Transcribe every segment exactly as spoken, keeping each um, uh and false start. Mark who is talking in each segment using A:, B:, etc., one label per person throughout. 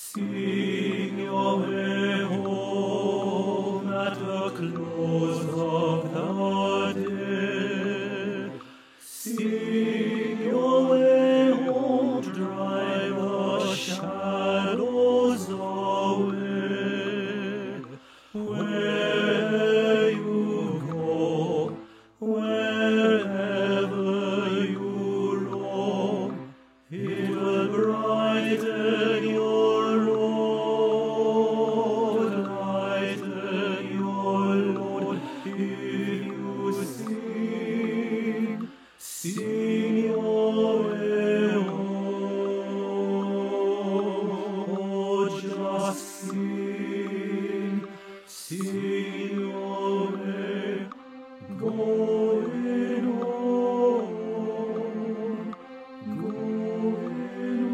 A: Sing your way home at the close of the day. Sing your way home to drive the shadows away. Where you go, wherever you roam, it will brighten your road, lighten your load, if you sing, sing your way home. Just sing, sing your way, going home, going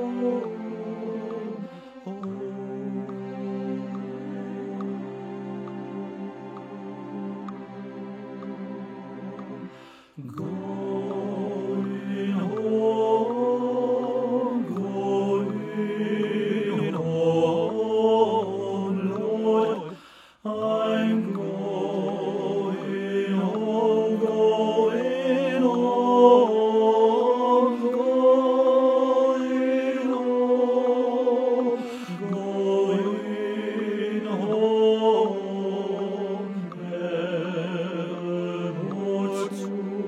A: home, going home, going home, Lord, I'm going home, going home, going home, going home, never more to.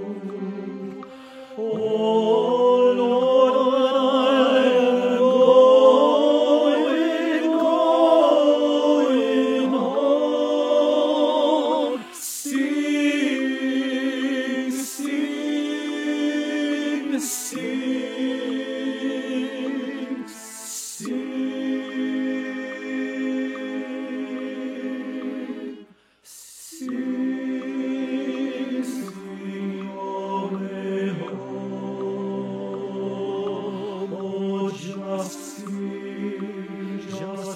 A: Oh Lord, I am going, going home. Sing, sing, sing, sing, sing, sing your way home. Oh, just sing, just